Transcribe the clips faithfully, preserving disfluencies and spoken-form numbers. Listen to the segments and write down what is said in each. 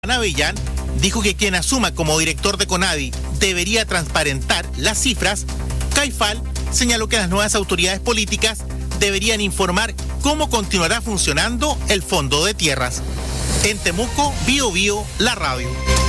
Avellán dijo que quien asuma como director de CONADI debería transparentar las cifras. Caifal señaló que las nuevas autoridades políticas deberían informar cómo continuará funcionando el Fondo de Tierras. En Temuco, Bio Bio, la radio.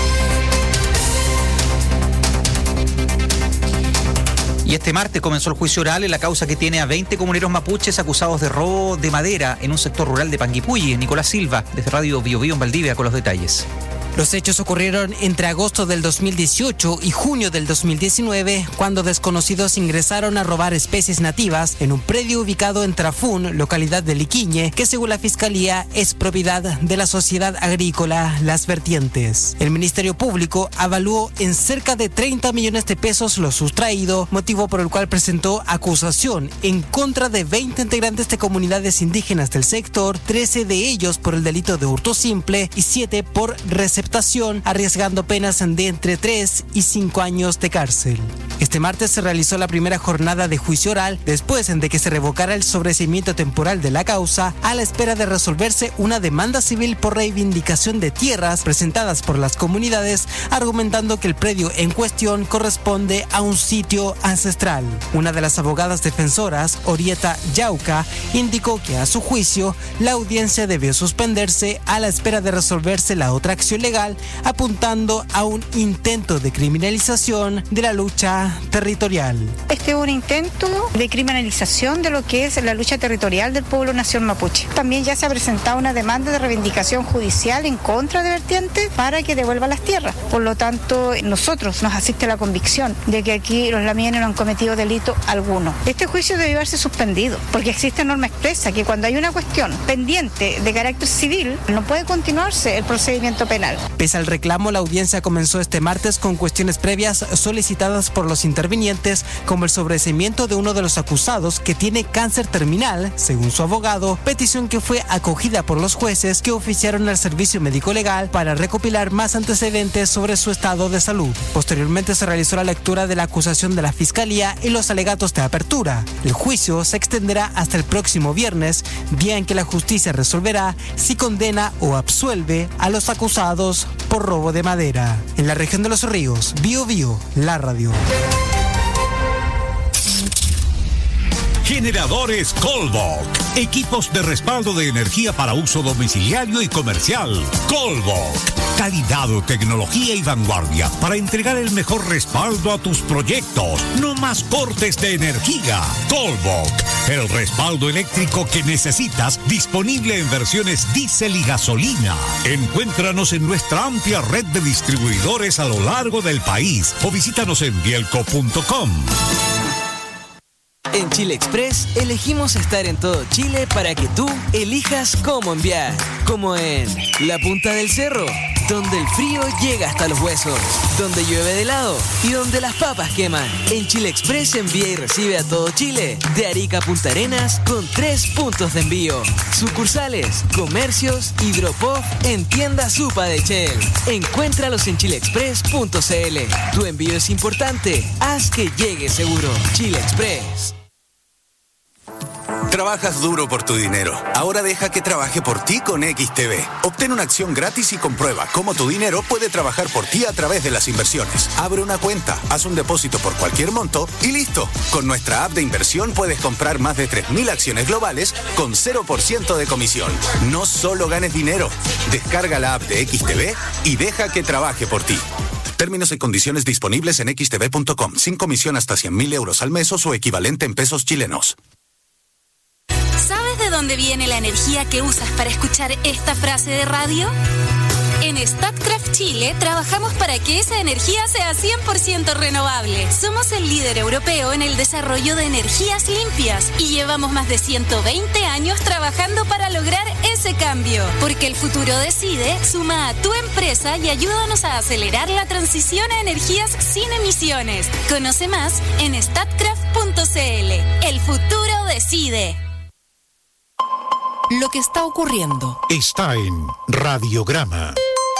Y este martes comenzó el juicio oral en la causa que tiene a veinte comuneros mapuches acusados de robo de madera en un sector rural de Panguipulli. Nicolás Silva, desde Radio Bio Bio en Valdivia, con los detalles. Los hechos ocurrieron entre agosto del dos mil dieciocho y junio del dos mil diecinueve, cuando desconocidos ingresaron a robar especies nativas en un predio ubicado en Trafún, localidad de Liquiñe, que según la Fiscalía es propiedad de la sociedad agrícola Las Vertientes. El Ministerio Público evaluó en cerca de treinta millones de pesos lo sustraído, motivo por el cual presentó acusación en contra de veinte integrantes de comunidades indígenas del sector, trece de ellos por el delito de hurto simple y siete por recepción, arriesgando penas de entre tres y cinco años de cárcel. Este martes se realizó la primera jornada de juicio oral después de que se revocara el sobreseimiento temporal de la causa a la espera de resolverse una demanda civil por reivindicación de tierras presentadas por las comunidades, argumentando que el predio en cuestión corresponde a un sitio ancestral. Una de las abogadas defensoras, Orieta Yauca, indicó que a su juicio la audiencia debió suspenderse a la espera de resolverse la otra acción legal, apuntando a un intento de criminalización de la lucha territorial. Este es un intento de criminalización de lo que es la lucha territorial del pueblo nación mapuche. También ya se ha presentado una demanda de reivindicación judicial en contra de Vertientes para que devuelva las tierras. Por lo tanto, nosotros nos asiste la convicción de que aquí los lamienes no han cometido delito alguno. Este juicio debe verse suspendido, porque existe norma expresa que cuando hay una cuestión pendiente de carácter civil, no puede continuarse el procedimiento penal. Pese al reclamo, la audiencia comenzó este martes con cuestiones previas solicitadas por los intervinientes, como el sobreseimiento de uno de los acusados que tiene cáncer terminal, según su abogado, petición que fue acogida por los jueces que oficiaron al servicio médico legal para recopilar más antecedentes sobre su estado de salud. Posteriormente se realizó la lectura de la acusación de la Fiscalía y los alegatos de apertura. El juicio se extenderá hasta el próximo viernes, día en que la justicia resolverá si condena o absuelve a los acusados por robo de madera. En la región de Los Ríos, Bio Bio, la radio. Generadores Colbok. Equipos de respaldo de energía para uso domiciliario y comercial. Colbok. Calidad, tecnología y vanguardia para entregar el mejor respaldo a tus proyectos. No más cortes de energía. Colbok. El respaldo eléctrico que necesitas, disponible en versiones diésel y gasolina. Encuéntranos en nuestra amplia red de distribuidores a lo largo del país o visítanos en bielco punto com. En Chile Express elegimos estar en todo Chile para que tú elijas cómo enviar. Como en la punta del cerro, donde el frío llega hasta los huesos, donde llueve de helado y donde las papas queman. En Chile Express envía y recibe a todo Chile, de Arica a Punta Arenas, con tres puntos de envío. Sucursales, comercios y drop-off en tienda Supa de Shell. Encuéntralos en chile express punto c l. Tu envío es importante, haz que llegue seguro. Chile Express. Trabajas duro por tu dinero. Ahora deja que trabaje por ti con X T B. Obtén una acción gratis y comprueba cómo tu dinero puede trabajar por ti a través de las inversiones. Abre una cuenta, haz un depósito por cualquier monto y listo. Con nuestra app de inversión puedes comprar más de tres mil acciones globales con cero por ciento de comisión. No solo ganes dinero. Descarga la app de X T B y deja que trabaje por ti. Términos y condiciones disponibles en x t b punto com. Sin comisión hasta cien mil euros al mes o su equivalente en pesos chilenos. ¿Sabes de dónde viene la energía que usas para escuchar esta frase de radio? En Statkraft Chile trabajamos para que esa energía sea cien por ciento renovable. Somos el líder europeo en el desarrollo de energías limpias y llevamos más de ciento veinte años trabajando para lograr ese cambio. Porque el futuro decide, suma a tu empresa y ayúdanos a acelerar la transición a energías sin emisiones. Conoce más en statkraft punto c l. El futuro decide. Lo que está ocurriendo está en Radiograma.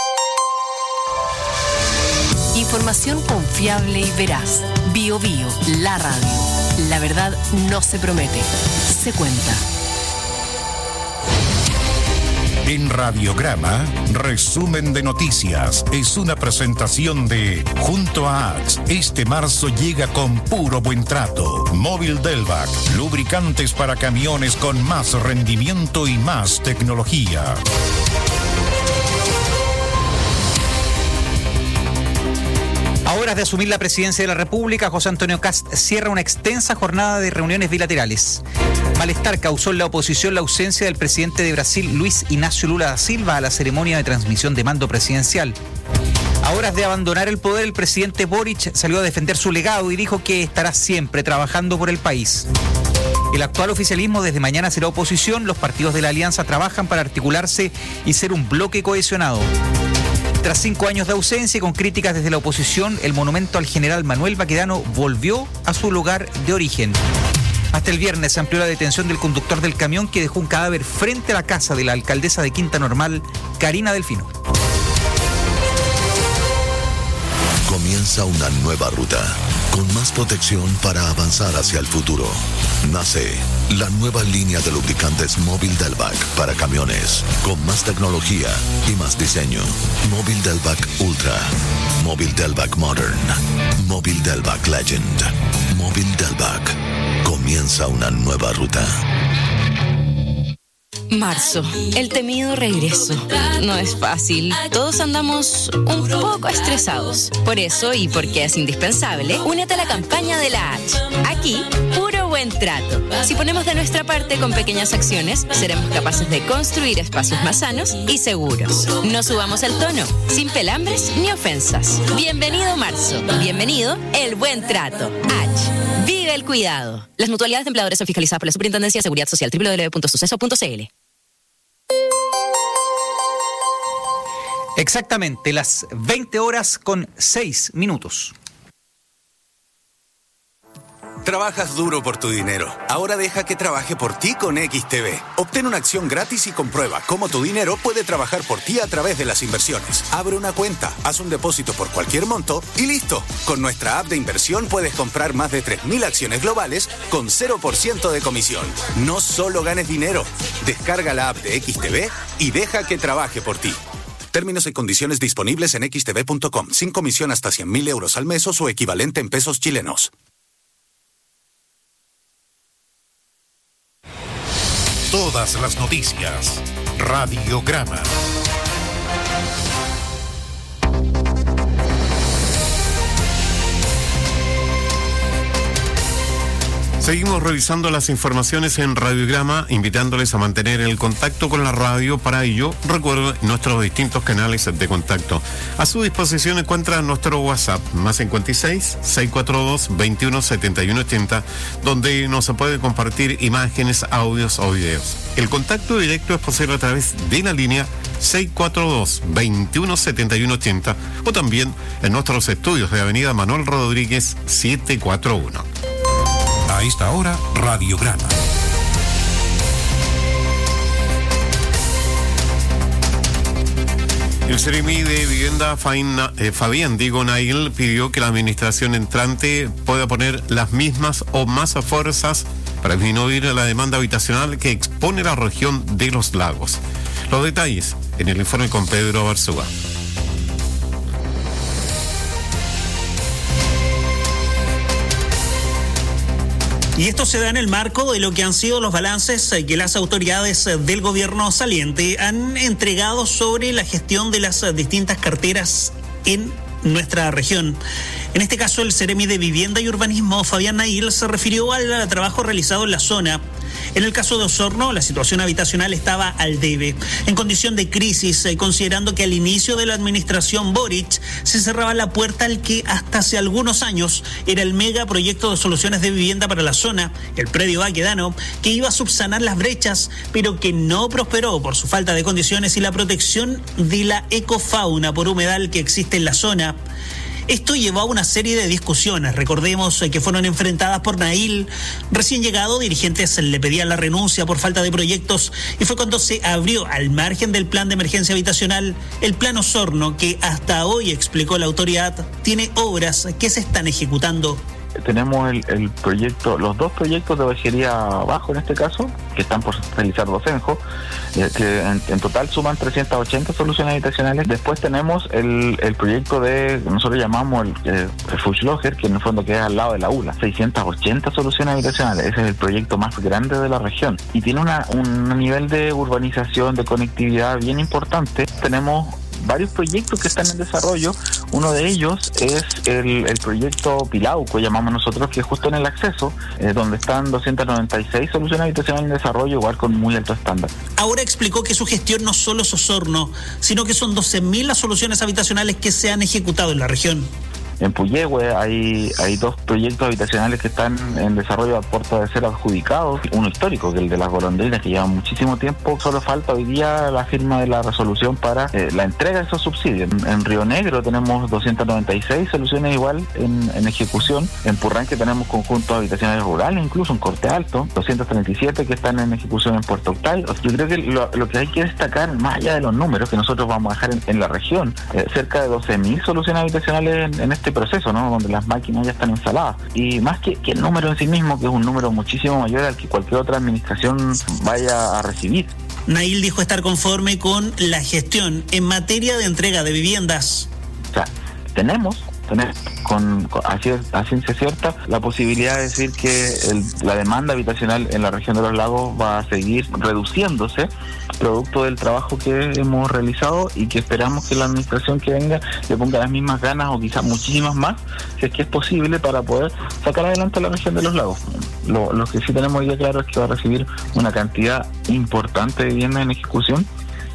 Información confiable y veraz. Bio Bio, la radio. La verdad no se promete, se cuenta. En Radiograma, resumen de noticias. Es una presentación de Junto a Axe. Este marzo llega con puro buen trato. Móvil Delvac, lubricantes para camiones con más rendimiento y más tecnología. A horas de asumir la presidencia de la República, José Antonio Kast cierra una extensa jornada de reuniones bilaterales. Malestar causó en la oposición la ausencia del presidente de Brasil, Luis Inácio Lula da Silva, a la ceremonia de transmisión de mando presidencial. A horas de abandonar el poder, el presidente Boric salió a defender su legado y dijo que estará siempre trabajando por el país. El actual oficialismo desde mañana será oposición. Los partidos de la alianza trabajan para articularse y ser un bloque cohesionado. Tras cinco años de ausencia y con críticas desde la oposición, el monumento al general Manuel Baquedano volvió a su lugar de origen. Hasta el viernes se amplió la detención del conductor del camión que dejó un cadáver frente a la casa de la alcaldesa de Quinta Normal, Karina Delfino. Comienza una nueva ruta, con más protección para avanzar hacia el futuro. Nace la nueva línea de lubricantes Móvil Delvac para camiones, con más tecnología y más diseño. Móvil Delvac Ultra, Móvil Delvac Modern, Móvil Delvac Legend, Móvil Delvac. Comienza una nueva ruta. Marzo, el temido regreso. No es fácil. Todos andamos un poco estresados. Por eso, y porque es indispensable, únete a la campaña de la H. Aquí, puro buen trato. Si ponemos de nuestra parte con pequeñas acciones, seremos capaces de construir espacios más sanos y seguros. No subamos el tono, sin pelambres ni ofensas. Bienvenido marzo. Bienvenido el buen trato. H. Vive el cuidado. Las mutualidades de empleadores son fiscalizadas por la Superintendencia de Seguridad Social. doble u doble u doble u punto suceso punto c l. Exactamente las veinte horas con seis minutos. Trabajas duro por tu dinero. Ahora deja que trabaje por ti con X T V. Obtén una acción gratis y comprueba cómo tu dinero puede trabajar por ti a través de las inversiones. Abre una cuenta, haz un depósito por cualquier monto y listo. Con nuestra app de inversión puedes comprar más de tres mil acciones globales con cero por ciento de comisión. No solo ganes dinero. Descarga la app de X T V y deja que trabaje por ti. Términos y condiciones disponibles en x t v punto com. Sin comisión hasta cien mil euros al mes o su equivalente en pesos chilenos. Todas las noticias. Radiograma. Seguimos revisando las informaciones en Radiograma, invitándoles a mantener el contacto con la radio. Para ello, recuerden nuestros distintos canales de contacto. A su disposición encuentra nuestro WhatsApp, más cincuenta y seis, seiscientos cuarenta y dos, veintiuno setenta y uno ochenta, donde nos puede compartir imágenes, audios o videos. El contacto directo es posible a través de la línea seiscientos cuarenta y dos, veintiuno setenta y uno ochenta o también en nuestros estudios de Avenida Manuel Rodríguez setecientos cuarenta y uno. A esta hora, Radiograma. El Seremi de Vivienda, Faina, eh, Fabián Diego Nail, pidió que la administración entrante pueda poner las mismas o más fuerzas para disminuir la demanda habitacional que expone la región de los lagos. Los detalles en el informe con Pedro Barzúa. Y esto se da en el marco de lo que han sido los balances que las autoridades del gobierno saliente han entregado sobre la gestión de las distintas carteras en nuestra región. En este caso, el Seremi de Vivienda y Urbanismo, Fabián Nail, se refirió al trabajo realizado en la zona. En el caso de Osorno, la situación habitacional estaba al debe, en condición de crisis, eh, considerando que al inicio de la administración Boric se cerraba la puerta al que hasta hace algunos años era el megaproyecto de soluciones de vivienda para la zona, el predio Baquedano, que iba a subsanar las brechas, pero que no prosperó por su falta de condiciones y la protección de la ecofauna por humedal que existe en la zona. Esto llevó a una serie de discusiones, recordemos que fueron enfrentadas por Nail. Recién llegado, dirigentes le pedían la renuncia por falta de proyectos y fue cuando se abrió, al margen del plan de emergencia habitacional, el plan Osorno, que hasta hoy, explicó la autoridad, tiene obras que se están ejecutando. Tenemos el, el proyecto, los dos proyectos de bajería abajo en este caso, que están por realizar Docenjo, eh, que en, en total suman trescientas ochenta soluciones habitacionales. Después tenemos el, el proyecto de, nosotros llamamos el, eh, el Fuchloger, que en el fondo queda al lado de la U L A, seiscientas ochenta soluciones habitacionales. Ese es el proyecto más grande de la región y tiene una, un nivel de urbanización, de conectividad bien importante. Tenemos varios proyectos que están en desarrollo. Uno de ellos es el, el proyecto Pilauco, llamamos nosotros, que es justo en el acceso, eh, donde están doscientas noventa y seis soluciones habitacionales en desarrollo, igual con muy alto estándar. Ahora explicó que su gestión no solo es Osorno, sino que son doce mil las soluciones habitacionales que se han ejecutado en la región. En Puyehue hay, hay dos proyectos habitacionales que están en desarrollo a puerta de ser adjudicados. Uno histórico, que es el de las golondrinas, que lleva muchísimo tiempo. Solo falta hoy día la firma de la resolución para eh, la entrega de esos subsidios. En, en Río Negro tenemos doscientas noventa y seis soluciones igual en, en ejecución. En Purranque tenemos conjuntos habitacionales rurales, incluso en Corte Alto. doscientas treinta y siete que están en ejecución en Puerto Octay. Yo creo que lo, lo que hay que destacar, más allá de los números que nosotros vamos a dejar en, en la región, eh, cerca de doce mil soluciones habitacionales en, en este proceso, ¿no? Donde las máquinas ya están instaladas. Y más que, que el número en sí mismo, que es un número muchísimo mayor al que cualquier otra administración vaya a recibir. Nail dijo estar conforme con la gestión en materia de entrega de viviendas. O sea, tenemos, tenemos con, con a, a ciencia cierta la posibilidad de decir que el, la demanda habitacional en la región de los lagos va a seguir reduciéndose, producto del trabajo que hemos realizado y que esperamos que la administración que venga le ponga las mismas ganas o quizás muchísimas más, si es que es posible, para poder sacar adelante a la región de los lagos. Lo, lo que sí tenemos hoy día claro es que va a recibir una cantidad importante de viviendas en ejecución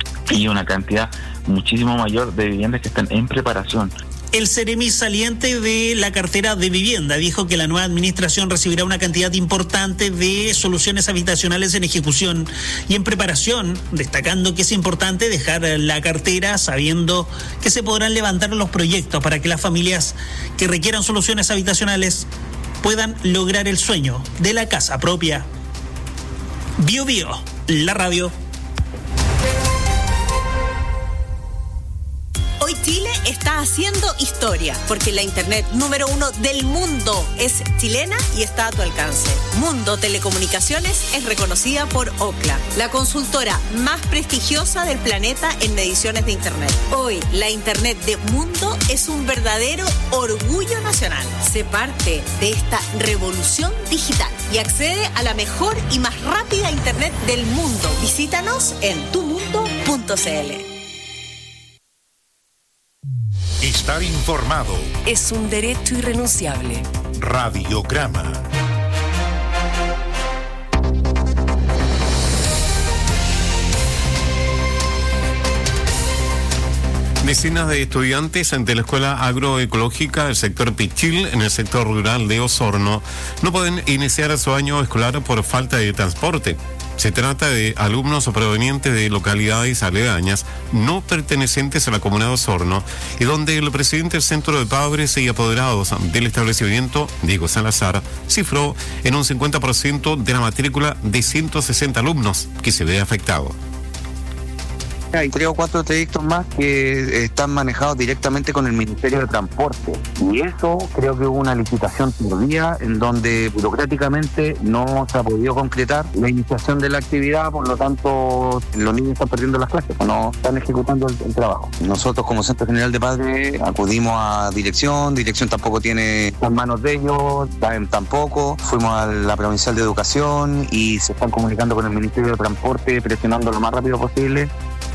y una cantidad muchísimo mayor de viviendas que están en preparación. El Seremi saliente de la cartera de vivienda dijo que la nueva administración recibirá una cantidad importante de soluciones habitacionales en ejecución y en preparación, destacando que es importante dejar la cartera sabiendo que se podrán levantar los proyectos para que las familias que requieran soluciones habitacionales puedan lograr el sueño de la casa propia. Bio Bio, la radio. Hoy Chile está haciendo historia, porque la internet número uno del mundo es chilena y está a tu alcance. Mundo Telecomunicaciones es reconocida por Ookla, la consultora más prestigiosa del planeta en mediciones de internet. Hoy, la internet de Mundo es un verdadero orgullo nacional. Sé parte de esta revolución digital y accede a la mejor y más rápida internet del mundo. Visítanos en tu mundo punto c l. Estar informado es un derecho irrenunciable. Radiograma. Decenas de estudiantes de la Escuela Agroecológica del sector Pichil, en el sector rural de Osorno, no pueden iniciar su año escolar por falta de transporte. Se trata de alumnos provenientes de localidades aledañas no pertenecientes a la comuna de Osorno y donde el presidente del Centro de Padres y Apoderados del establecimiento, Diego Salazar, cifró en un cincuenta por ciento de la matrícula de ciento sesenta alumnos que se ve afectado. Hay tres o cuatro trayectos más que están manejados directamente con el Ministerio de Transporte y eso creo que hubo una licitación por día en donde burocráticamente no se ha podido concretar la iniciación de la actividad, por lo tanto los niños están perdiendo las clases, no están ejecutando el, el trabajo. Nosotros como Centro General de Padres acudimos a dirección, dirección tampoco tiene las manos de ellos, tampoco, fuimos a la Provincial de Educación y se están comunicando con el Ministerio de Transporte, presionando lo más rápido posible.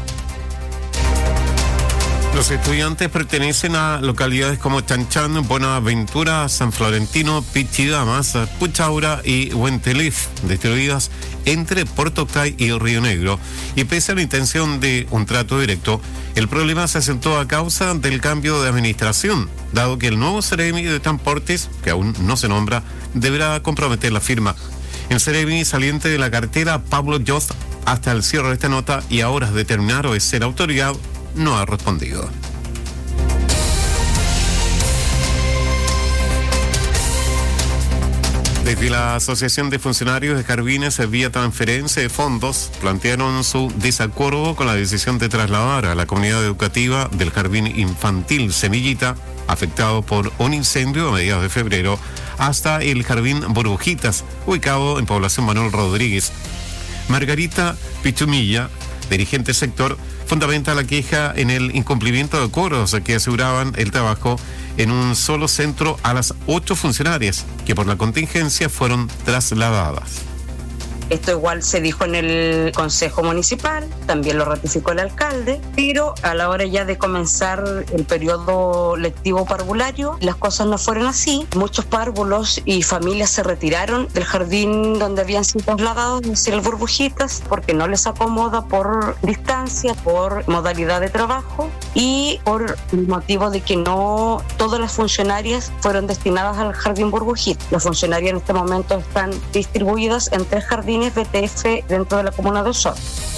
Los estudiantes pertenecen a localidades como Chanchán, Buenaventura, San Florentino, Pichidamas, Puchaura y Huentelif, distribuidas entre Puerto Octay y Río Negro. Y pese a la intención de un trato directo, el problema se asentó a causa del cambio de administración, dado que el nuevo Seremi de Transportes, que aún no se nombra, deberá comprometer la firma. El Seremi saliente de la cartera, Pablo Jost, hasta el cierre de esta nota y a horas de terminar o de ser autoridad, no ha respondido. Desde la Asociación de Funcionarios de Jardines vía transferencia de fondos plantearon su desacuerdo con la decisión de trasladar a la comunidad educativa del Jardín Infantil Semillita, afectado por un incendio a mediados de febrero, hasta el Jardín Burbujitas, ubicado en Población Manuel Rodríguez. Margarita Pichumilla, dirigente sector, fundamenta la queja en el incumplimiento de acuerdos que aseguraban el trabajo en un solo centro a las ocho funcionarias que por la contingencia fueron trasladadas. Esto igual se dijo en el Consejo Municipal, también lo ratificó el alcalde, pero a la hora ya de comenzar el periodo lectivo parvulario, las cosas no fueron así. Muchos párvulos y familias se retiraron del jardín donde habían sido trasladados, es decir, el Burbujitas, porque no les acomoda por distancia, por modalidad de trabajo y por el motivo de que no todas las funcionarias fueron destinadas al jardín Burbujitas. Las funcionarias en este momento están distribuidas en tres jardines B T F dentro de la comuna de Osorno.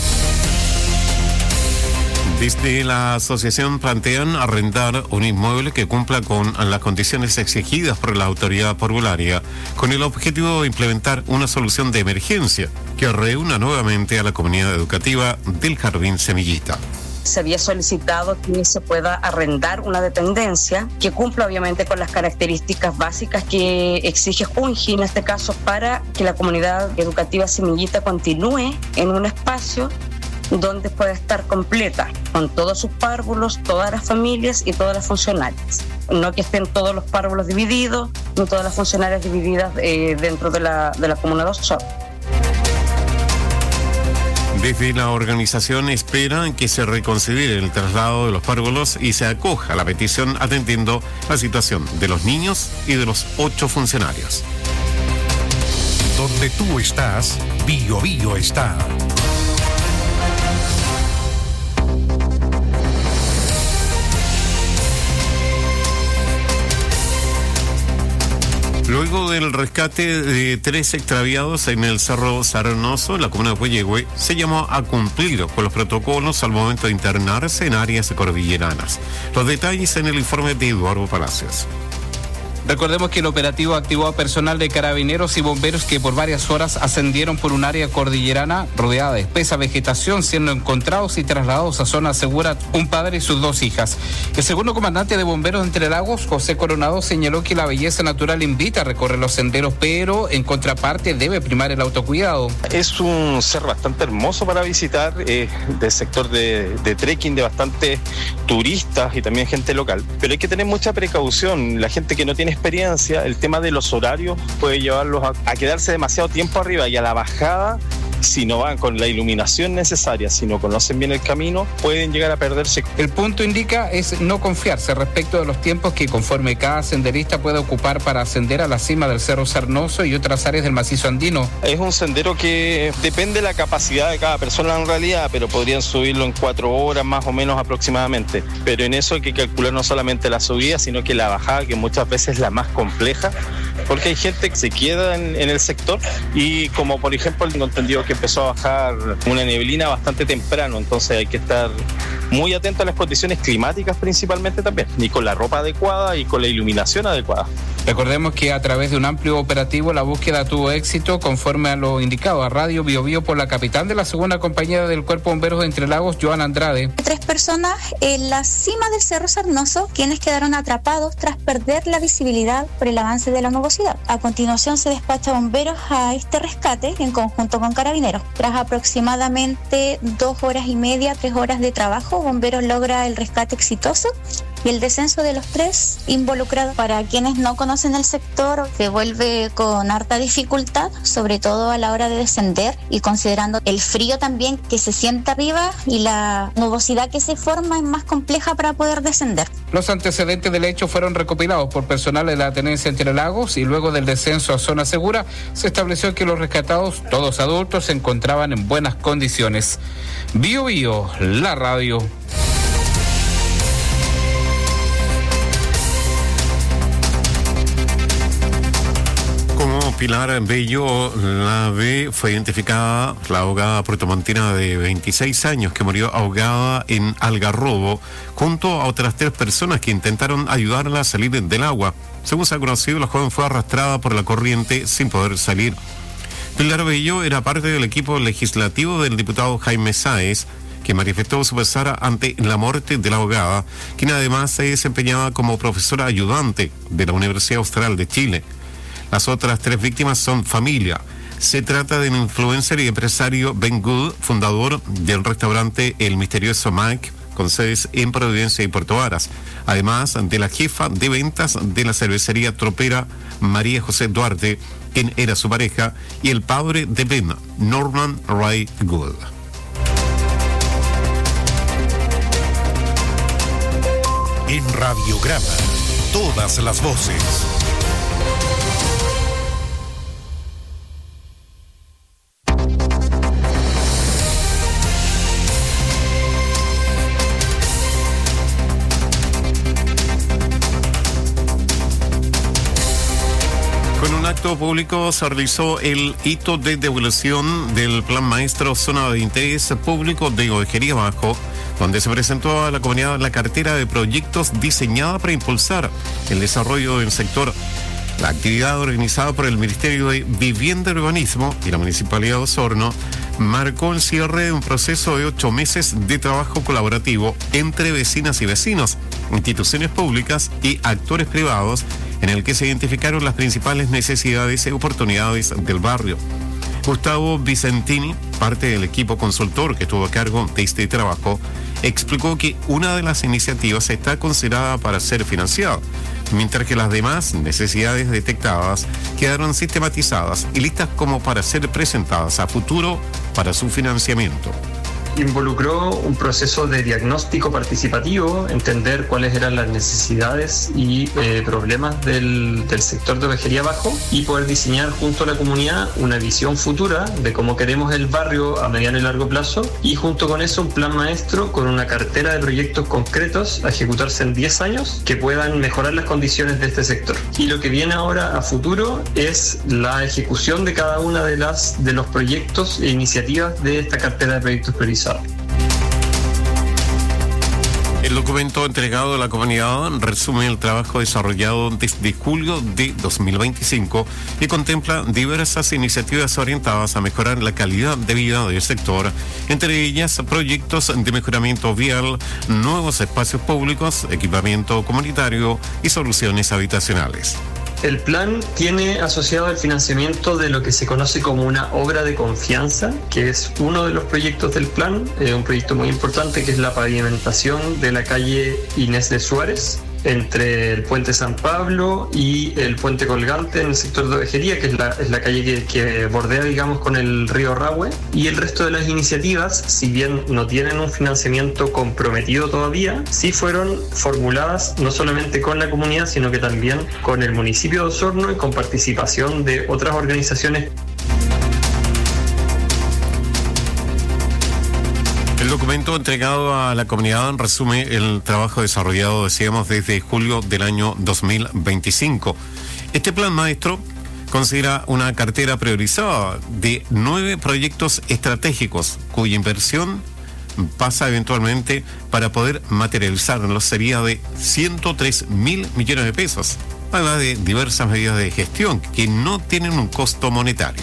Desde la asociación plantean arrendar un inmueble que cumpla con las condiciones exigidas por la autoridad parvularia, con el objetivo de implementar una solución de emergencia que reúna nuevamente a la comunidad educativa del Jardín Semillita. Se había solicitado que se pueda arrendar una dependencia que cumpla obviamente con las características básicas que exige Junji, en este caso, para que la comunidad educativa Semillita continúe en un espacio donde pueda estar completa, con todos sus párvulos, todas las familias y todas las funcionarias. No que estén todos los párvulos divididos, ni todas las funcionarias divididas eh, dentro de la, de la comuna de Osorno. Desde la organización esperan que se reconsidere el traslado de los párvulos y se acoja a la petición atendiendo la situación de los niños y de los ocho funcionarios. Donde tú estás, Bio Bio está. Luego del rescate de tres extraviados en el Cerro Sarnoso, en la comuna de Puyehue, se llamó a cumplir con los protocolos al momento de internarse en áreas cordilleranas. Los detalles en el informe de Eduardo Palacios. Recordemos que el operativo activó a personal de carabineros y bomberos que por varias horas ascendieron por un área cordillerana rodeada de espesa vegetación, siendo encontrados y trasladados a zona segura un padre y sus dos hijas. El segundo comandante de bomberos de Entre Lagos, José Coronado, señaló que la belleza natural invita a recorrer los senderos, pero en contraparte debe primar el autocuidado. Es un cerro bastante hermoso para visitar, eh, del sector de, de trekking de bastantes turistas y también gente local, pero hay que tener mucha precaución. La gente que no tiene experiencia, el tema de los horarios puede llevarlos a, a quedarse demasiado tiempo arriba, y a la bajada, si no van con la iluminación necesaria, si no conocen bien el camino, pueden llegar a perderse. El punto indica es no confiarse respecto de los tiempos que conforme cada senderista puede ocupar para ascender a la cima del Cerro Sarnoso y otras áreas del macizo andino. Es un sendero que depende de la capacidad de cada persona en realidad, pero podrían subirlo en cuatro horas más o menos aproximadamente. Pero en eso hay que calcular no solamente la subida, sino que la bajada, que muchas veces es la más compleja, porque hay gente que se queda en, en el sector, y como por ejemplo tengo entendido que empezó a bajar una neblina bastante temprano, entonces hay que estar muy atento a las condiciones climáticas principalmente también, y con la ropa adecuada y con la iluminación adecuada. Recordemos que a través de un amplio operativo la búsqueda tuvo éxito conforme a lo indicado a Radio Bio Bio por la capitán de la segunda compañía del Cuerpo de Bomberos de Entre Lagos, Joana Andrade. Tres personas en la cima del Cerro Sarnoso, quienes quedaron atrapados tras perder la visibilidad por el avance de la nubosidad. A continuación se despacha bomberos a este rescate en conjunto con carabineros. Tras aproximadamente dos horas y media, tres horas de trabajo, bomberos logra el rescate exitoso y el descenso de los tres involucrados. Para quienes no conocen el sector, se vuelve con harta dificultad, sobre todo a la hora de descender, y considerando el frío también que se siente arriba y la nubosidad que se forma, es más compleja para poder descender. Los antecedentes del hecho fueron recopilados por personal de la Tenencia Entre Lagos, y luego del descenso a zona segura se estableció que los rescatados, todos adultos, se encontraban en buenas condiciones. Bio Bio, la radio. Pilar Bello Lave fue identificada, la abogada puertomontina de veintiséis años que murió ahogada en Algarrobo, junto a otras tres personas que intentaron ayudarla a salir del agua. Según se ha conocido, la joven fue arrastrada por la corriente sin poder salir. Pilar Bello era parte del equipo legislativo del diputado Jaime Sáez, que manifestó su pesar ante la muerte de la abogada, quien además se desempeñaba como profesora ayudante de la Universidad Austral de Chile. Las otras tres víctimas son familia. Se trata del influencer y empresario Ben Good, fundador del restaurante El Misterioso Mike, con sedes en Providencia y Puerto Varas, además de la jefa de ventas de la cervecería tropera María José Duarte, quien era su pareja, y el padre de Ben, Norman Ray Good. En Radiograma, todas las voces. Acto público se realizó el hito de devolución del Plan Maestro Zona de Interés Público de Ovejería Bajo, donde se presentó a la comunidad la cartera de proyectos diseñada para impulsar el desarrollo del sector. La actividad organizada por el Ministerio de Vivienda y Urbanismo y la Municipalidad de Osorno marcó el cierre de un proceso de ocho meses de trabajo colaborativo entre vecinas y vecinos, instituciones públicas y actores privados, en el que se identificaron las principales necesidades y oportunidades del barrio. Gustavo Vicentini, parte del equipo consultor que estuvo a cargo de este trabajo, explicó que una de las iniciativas está considerada para ser financiada, mientras que las demás necesidades detectadas quedaron sistematizadas y listas como para ser presentadas a futuro para su financiamiento. Involucró un proceso de diagnóstico participativo, entender cuáles eran las necesidades y eh, problemas del, del sector de ovejería bajo y poder diseñar junto a la comunidad una visión futura de cómo queremos el barrio a mediano y largo plazo, y junto con eso un plan maestro con una cartera de proyectos concretos a ejecutarse en diez años que puedan mejorar las condiciones de este sector. Y lo que viene ahora a futuro es la ejecución de cada una de las de los proyectos e iniciativas de esta cartera de proyectos priorizados. El documento entregado a la comunidad resume el trabajo desarrollado desde julio de dos mil veinticinco y contempla diversas iniciativas orientadas a mejorar la calidad de vida del sector, entre ellas proyectos de mejoramiento vial, nuevos espacios públicos, equipamiento comunitario y soluciones habitacionales. El plan tiene asociado el financiamiento de lo que se conoce como una obra de confianza, que es uno de los proyectos del plan, eh, un proyecto muy importante que es la pavimentación de la calle Inés de Suárez, entre el puente San Pablo y el puente colgante en el sector de ovejería, que es la, es la calle que, que bordea, digamos, con el río Rahue. Y el resto de las iniciativas, si bien no tienen un financiamiento comprometido todavía, sí fueron formuladas no solamente con la comunidad, sino que también con el municipio de Osorno y con participación de otras organizaciones. El documento entregado a la comunidad resume el trabajo desarrollado, decíamos, desde julio del año dos mil veinticinco. Este plan maestro considera una cartera priorizada de nueve proyectos estratégicos cuya inversión pasa eventualmente para poder materializarlo sería de ciento tres mil millones de pesos, además de diversas medidas de gestión que no tienen un costo monetario.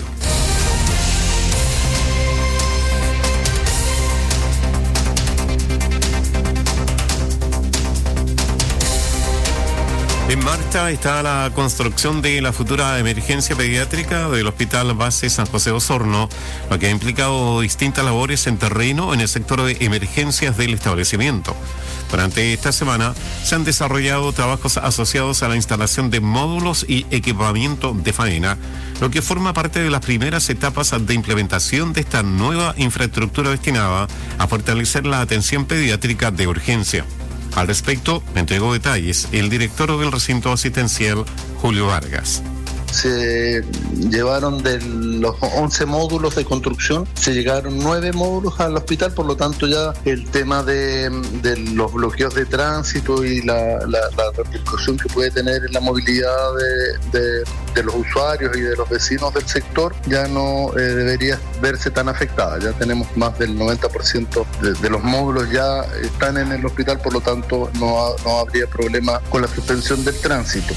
En marcha está la construcción de la futura emergencia pediátrica del Hospital Base San José de Osorno, lo que ha implicado distintas labores en terreno en el sector de emergencias del establecimiento. Durante esta semana se han desarrollado trabajos asociados a la instalación de módulos y equipamiento de faena, lo que forma parte de las primeras etapas de implementación de esta nueva infraestructura destinada a fortalecer la atención pediátrica de urgencia. Al respecto, me entregó detalles el director del recinto asistencial, Julio Vargas. Se llevaron de los once módulos de construcción, se llegaron nueve módulos al hospital, por lo tanto ya el tema de, de los bloqueos de tránsito y la, la, la repercusión que puede tener en la movilidad de, de, de los usuarios y de los vecinos del sector ya no eh, debería verse tan afectada. Ya tenemos más del noventa por ciento de, de los módulos ya están en el hospital, por lo tanto no, no habría problema con la suspensión del tránsito.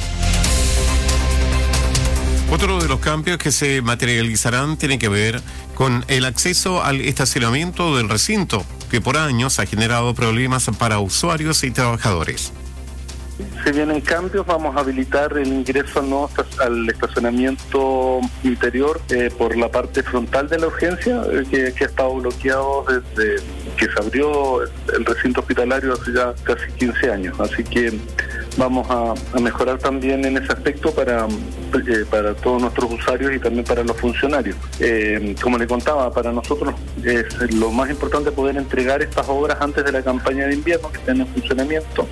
Otro de los cambios que se materializarán tiene que ver con el acceso al estacionamiento del recinto, que por años ha generado problemas para usuarios y trabajadores. Se vienen cambios, vamos a habilitar el ingreso al, nuevo esta- al estacionamiento interior eh, por la parte frontal de la urgencia, eh, que, que ha estado bloqueado desde que se abrió el recinto hospitalario hace ya casi quince años. Así que vamos a, a mejorar también en ese aspecto para, eh, para todos nuestros usuarios y también para los funcionarios. Eh, como le contaba, para nosotros es lo más importante poder entregar estas obras antes de la campaña de invierno que estén en funcionamiento.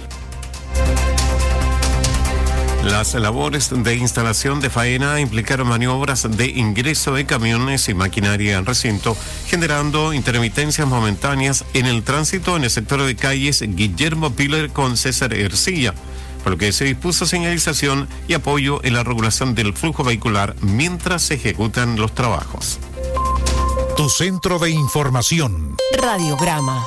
Las labores de instalación de faena implicaron maniobras de ingreso de camiones y maquinaria al recinto, generando intermitencias momentáneas en el tránsito en el sector de calles Guillermo Piller con César Ercilla, por lo que se dispuso señalización y apoyo en la regulación del flujo vehicular mientras se ejecutan los trabajos. Tu centro de información. Radiograma.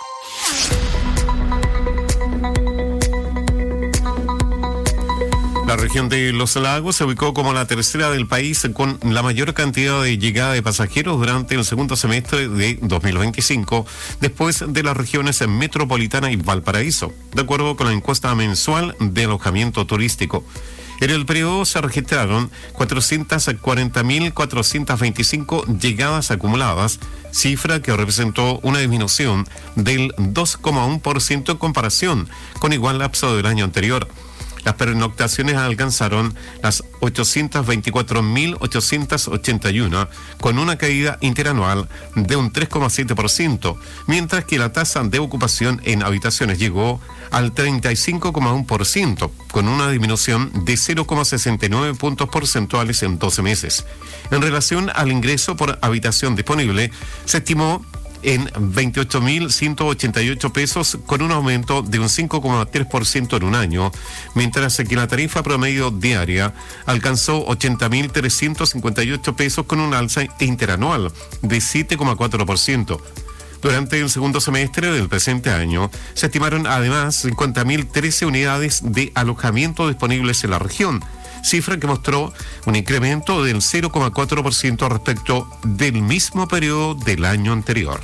La región de Los Lagos se ubicó como la tercera del país con la mayor cantidad de llegada de pasajeros durante el segundo semestre de dos mil veinticinco, después de las regiones Metropolitana y Valparaíso, de acuerdo con la encuesta mensual de alojamiento turístico. En el periodo se registraron cuatrocientas cuarenta mil cuatrocientas veinticinco llegadas acumuladas, cifra que representó una disminución del dos coma uno por ciento en comparación con igual lapso del año anterior. Las pernoctaciones alcanzaron las ochocientas veinticuatro mil ochocientas ochenta y uno, con una caída interanual de un tres coma siete por ciento, mientras que la tasa de ocupación en habitaciones llegó al treinta y cinco coma uno por ciento, con una disminución de cero coma sesenta y nueve puntos porcentuales en doce meses. En relación al ingreso por habitación disponible, se estimó en veintiocho mil ciento ochenta y ocho pesos, con un aumento de un cinco coma tres por ciento en un año, mientras que la tarifa promedio diaria alcanzó ochenta mil trescientos cincuenta y ocho pesos, con un alza interanual de siete coma cuatro por ciento. Durante el segundo semestre del presente año, se estimaron además cincuenta mil trece unidades de alojamiento disponibles en la región, cifra que mostró un incremento del cero coma cuatro por ciento respecto del mismo periodo del año anterior.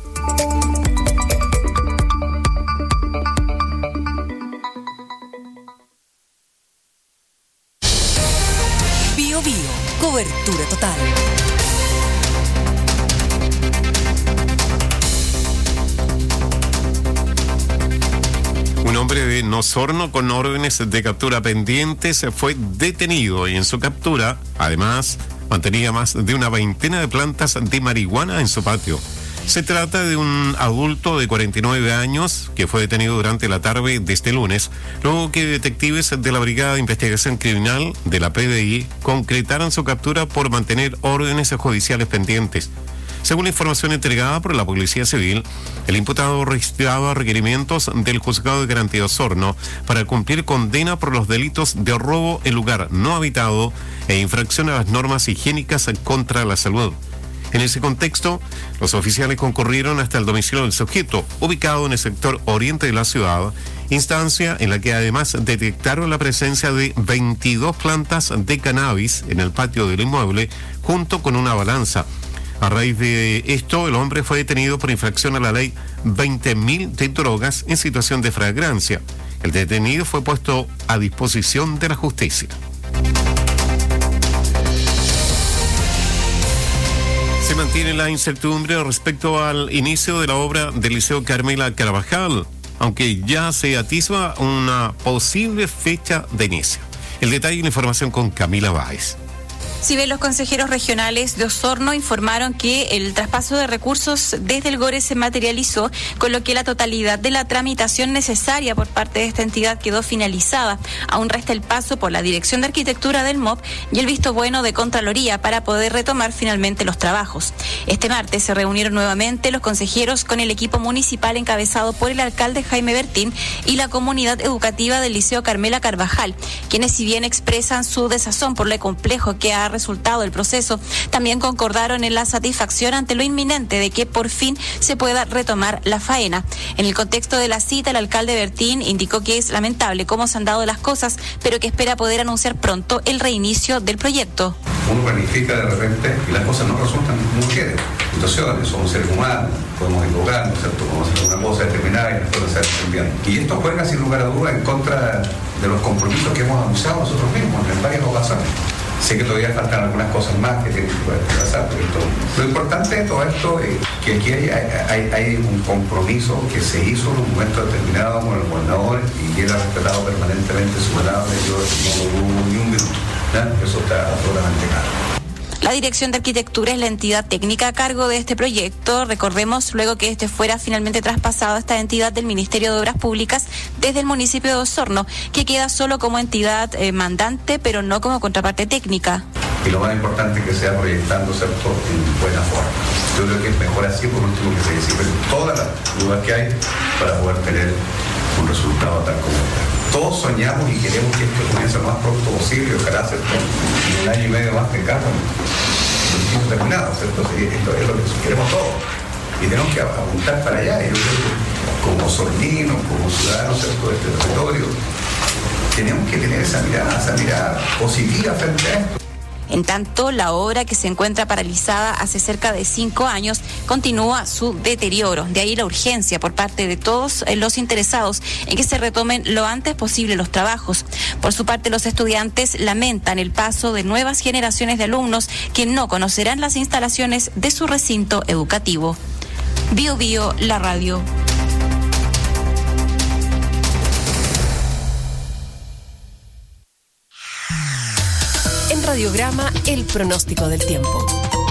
Bio Bio, cobertura total. Un hombre de Osorno con órdenes de captura pendientes fue detenido y en su captura, además, mantenía más de una veintena de plantas de marihuana en su patio. Se trata de un adulto de cuarenta y nueve años que fue detenido durante la tarde de este lunes, luego que detectives de la Brigada de Investigación Criminal de la P D I concretaron su captura por mantener órdenes judiciales pendientes. Según la información entregada por la Policía Civil, el imputado registraba requerimientos del Juzgado de Garantía de Osorno para cumplir condena por los delitos de robo en lugar no habitado e infracción a las normas higiénicas contra la salud. En ese contexto, los oficiales concurrieron hasta el domicilio del sujeto, ubicado en el sector oriente de la ciudad, instancia en la que además detectaron la presencia de veintidós plantas de cannabis en el patio del inmueble, junto con una balanza. A raíz de esto, el hombre fue detenido por infracción a la ley veinte mil de drogas en situación de flagrancia. El detenido fue puesto a disposición de la justicia. Se mantiene la incertidumbre respecto al inicio de la obra del Liceo Carmela Carvajal, aunque ya se atisba una posible fecha de inicio. El detalle y la información con Camila Báez. Si bien los consejeros regionales de Osorno informaron que el traspaso de recursos desde el GORE se materializó, con lo que la totalidad de la tramitación necesaria por parte de esta entidad quedó finalizada. Aún resta el paso por la Dirección de Arquitectura del M O P y el visto bueno de Contraloría para poder retomar finalmente los trabajos. Este martes se reunieron nuevamente los consejeros con el equipo municipal encabezado por el alcalde Jaime Bertín y la comunidad educativa del Liceo Carmela Carvajal, quienes si bien expresan su desazón por lo complejo que ha resultado del proceso. También concordaron en la satisfacción ante lo inminente de que por fin se pueda retomar la faena. En el contexto de la cita, el alcalde Bertín indicó que es lamentable cómo se han dado las cosas, pero que espera poder anunciar pronto el reinicio del proyecto. Uno planifica de repente y las cosas no resultan como quiere. Situaciones, somos seres humanos, podemos equivocarnos, ¿cierto? Podemos hacer una cosa determinada y después hacer bien. Y esto juega sin lugar a dudas en contra de los compromisos que hemos anunciado nosotros mismos en varias ocasiones. Sé que todavía faltan algunas cosas más que tienen que pasar, pero esto, lo importante de todo esto es que aquí hay, hay, hay un compromiso que se hizo en un momento determinado con el gobernador y que era respetado permanentemente su palabra. Yo no dudo ni un minuto, ¿no? Eso está totalmente claro. La Dirección de Arquitectura es la entidad técnica a cargo de este proyecto. Recordemos, luego que este fuera finalmente traspasado a esta entidad del Ministerio de Obras Públicas desde el municipio de Osorno, que queda solo como entidad eh, mandante, pero no como contraparte técnica. Y lo más importante es que sea proyectando, ¿cierto?, en buena forma. Yo creo que es mejor así, por último, que se disipen todas las dudas que hay para poder tener un resultado tal como este. Todos soñamos y queremos que esto comience lo más pronto posible, ojalá hacer un año y medio más de casa, un terminado, ¿cierto? Esto es lo que queremos todos. Y tenemos que apuntar para allá. Y yo creo que como sordinos, como ciudadanos, ¿cierto?, de este territorio, tenemos que tener esa mirada, esa mirada positiva frente a esto. En tanto, la obra, que se encuentra paralizada hace cerca de cinco años, continúa su deterioro. De ahí la urgencia por parte de todos los interesados en que se retomen lo antes posible los trabajos. Por su parte, los estudiantes lamentan el paso de nuevas generaciones de alumnos que no conocerán las instalaciones de su recinto educativo. Bio Bio, la radio. Radiograma, el pronóstico del tiempo.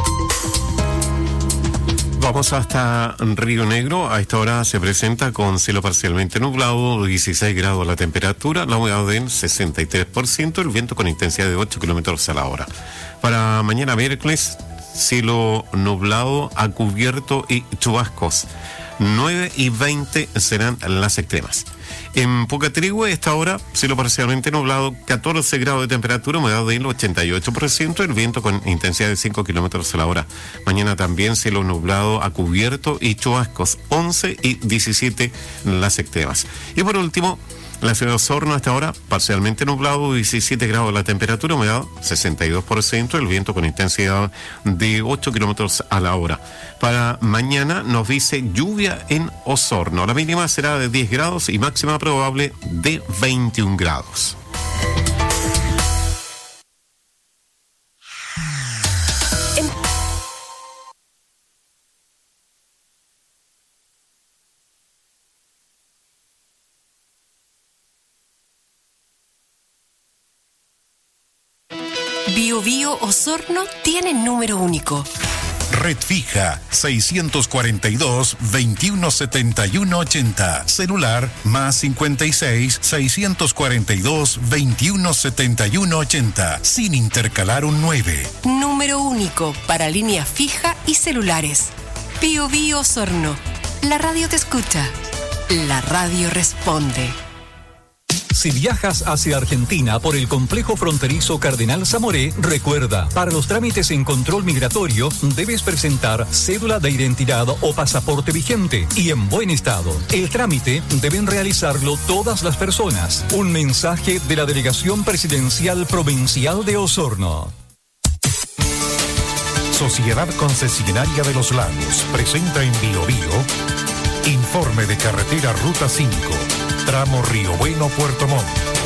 Vamos hasta Río Negro. A esta hora se presenta con cielo parcialmente nublado, dieciséis grados la temperatura, la humedad del sesenta y tres por ciento, el viento con intensidad de ocho kilómetros a la hora. Para mañana miércoles, cielo nublado a cubierto y chubascos. nueve y veinte serán las extremas. En Pucatrihue, a esta hora, cielo parcialmente nublado, catorce grados de temperatura, humedad del ochenta y ocho por ciento, el viento con intensidad de cinco kilómetros a la hora. Mañana también cielo nublado a cubierto y chubascos, once y diecisiete las extremas. Y por último, la ciudad de Osorno, hasta ahora, parcialmente nublado, diecisiete grados la temperatura, humedad sesenta y dos por ciento, el viento con intensidad de ocho kilómetros a la hora. Para mañana nos dice lluvia en Osorno. La mínima será de diez grados y máxima probable de veintiún grados. Bio Bio Osorno tiene número único. Red fija seiscientos cuarenta y dos, veintiuno setenta y uno ochenta. Celular más cincuenta y seis, seiscientos cuarenta y dos, veintiuno setenta y uno ochenta. Sin intercalar un nueve. Número único para línea fija y celulares. Bio Bio Osorno. La radio te escucha. La radio responde. Si viajas hacia Argentina por el complejo fronterizo Cardenal Zamoré, recuerda, para los trámites en control migratorio debes presentar cédula de identidad o pasaporte vigente y en buen estado. El trámite deben realizarlo todas las personas. Un mensaje de la Delegación Presidencial Provincial de Osorno. Sociedad Concesionaria de los Lagos presenta en Bio Bio informe de carretera Ruta cinco. Tramo Río Bueno, Puerto Montt.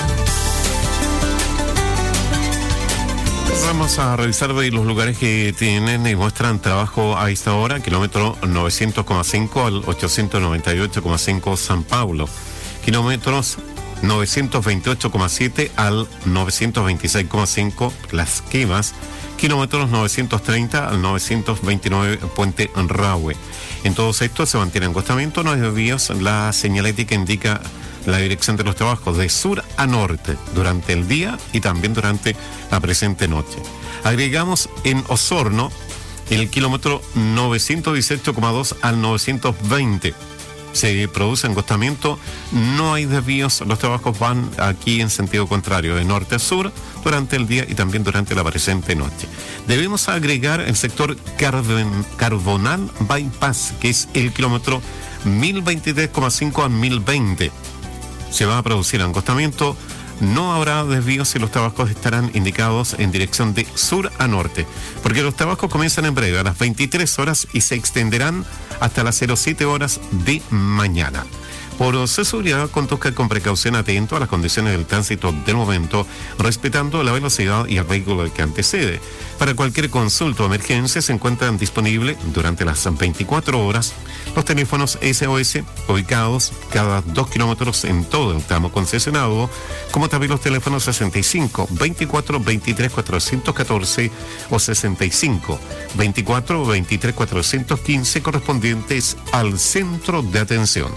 Vamos a revisar los lugares que tienen y muestran trabajo a esta hora. Kilómetro novecientos coma cinco al ochocientos noventa y ocho coma cinco San Pablo. Kilómetros novecientos veintiocho coma siete al novecientos veintiséis coma cinco Las Quemas. Kilómetros novecientos treinta al novecientos veintinueve Puente Rahue. En todos estos se mantiene acostamiento, no hay desvíos. La señalética indica la dirección de los trabajos de sur a norte durante el día y también durante la presente noche. Agregamos en Osorno el kilómetro novecientos dieciocho coma dos al novecientos veinte se produce angostamiento, no hay desvíos, los trabajos van aquí en sentido contrario, de norte a sur, durante el día y también durante la presente noche. Debemos agregar el sector Carbon, Carbonal Bypass, que es el kilómetro mil veintitrés coma cinco a mil veinte. Se va a producir angostamiento. No habrá desvíos y los trabajos estarán indicados en dirección de sur a norte, porque los trabajos comienzan en breve a las veintitrés horas y se extenderán hasta las cero siete horas de mañana. Por su seguridad, conduzca con precaución, atento a las condiciones del tránsito del momento, respetando la velocidad y el vehículo que antecede. Para cualquier consulta o emergencia se encuentran disponibles durante las veinticuatro horas los teléfonos S O S ubicados cada dos kilómetros en todo el tramo concesionado, como también los teléfonos sesenta y cinco, veinticuatro, veintitrés, cuatrocientos catorce o sesenta y cinco, veinticuatro, veintitrés, cuatrocientos quince correspondientes al centro de atención.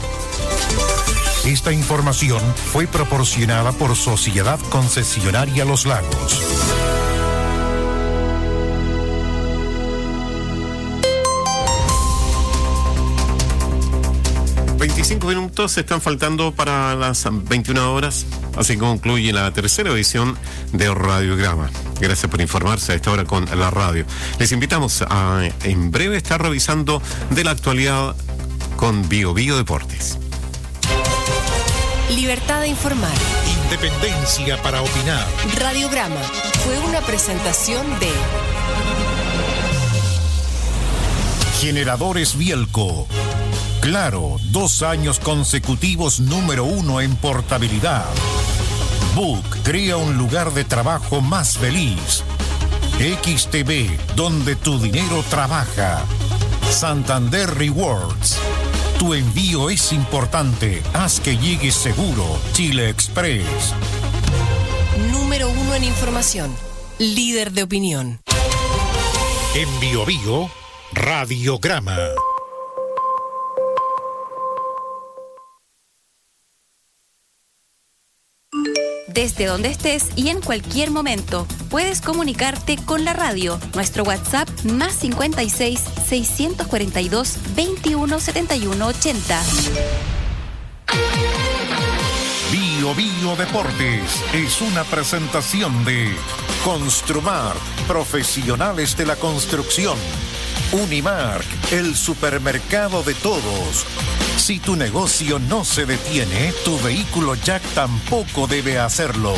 Esta información fue proporcionada por Sociedad Concesionaria Los Lagos. veinticinco minutos están faltando para las veintiuna horas, así concluye la tercera edición de Radiograma. Gracias por informarse a esta hora con la radio. Les invitamos a en breve estar revisando de la actualidad con Bio Bio Deportes. Libertad de informar. Independencia para opinar. Radiograma fue una presentación de Generadores Bielco. Claro, dos años consecutivos número uno en portabilidad. Book crea un lugar de trabajo más feliz. X T V, donde tu dinero trabaja. Santander Rewards. Tu envío es importante. Haz que llegue seguro. Chile Express. Número uno en información. Líder de opinión. En Bio Bio, Radiograma. Desde donde estés y en cualquier momento, puedes comunicarte con la radio. Nuestro WhatsApp más cincuenta y seis, seiscientos cuarenta y dos, veintiuno, setenta y uno, ochenta. Bio Bio Deportes es una presentación de Construmar, profesionales de la construcción. Unimark, el supermercado de todos. Si tu negocio no se detiene, tu vehículo Jack tampoco debe hacerlo.